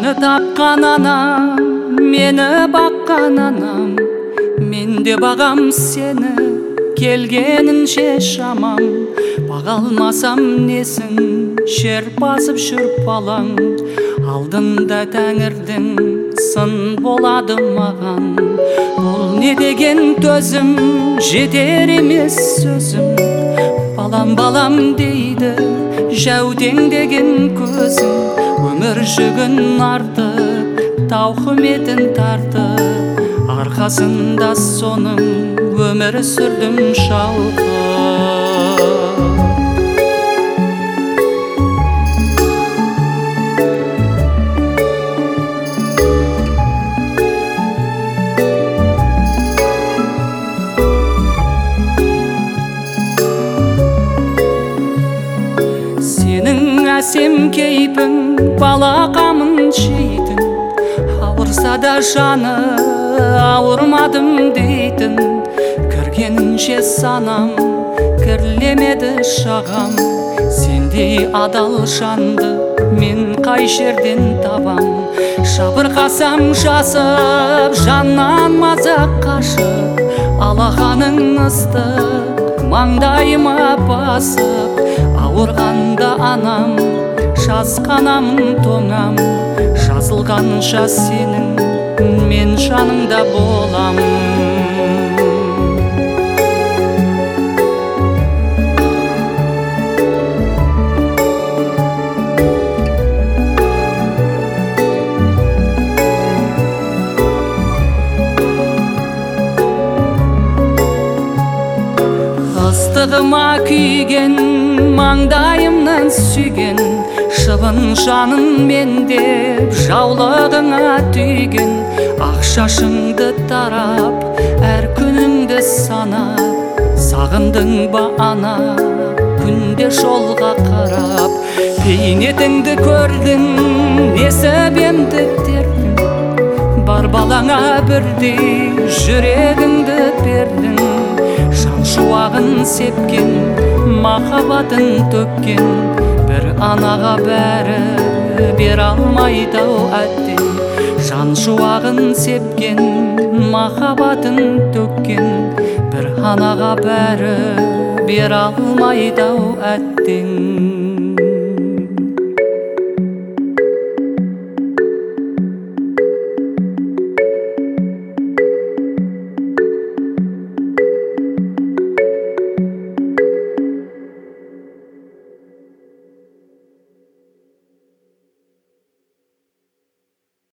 Мені тапқан анам, мені баққан анам, мен де бағам сені, келгенінше шамам. Баға алмасам несін, шер басып жүріп алаң. Алдында тәңірдің сын болады маған. Бұл не деген төзім, жетер емес сөзім. Балам, балам дейді, жәудең деген көзім. Өмір жүгін артып, тауқыметін тартып, арқасында соның өмір сүрдім шалқып. Сенің әсем кейпің балақамын жейтін, ауырса да жаны ауырмадым дейтін. Кіргенінше санам, кірлемеді шағам. Сендей адал жанды мен қай жерден табам. Жабырқасам жасып, жаннан мазақ қашып, алақаның ыстық маңдайыма басып. Ауырғанда анам, жасқанамын тоңам. Жазылғанша сенің мен жаныңда болам. Ыстығыма күйген, маңдайымнан сүйген, шыбын жанын мен деп жаулығыңа түйген. Ақ шашыңды тарап, әр күніңді санап, сағындың ба ана, күнде жолға қарап. Бейнетіңді көрдің, несібемді тердің, бар балаңа бірдей жүрегіңді бердің. Шуағын сепкен, махаббатын төккен, бір анаға бәрі бер алмайды-ау әттең. Жан шуағын сепкен, махаббатын төккен, бір анаға бәрі бер алмайды-ау әттең.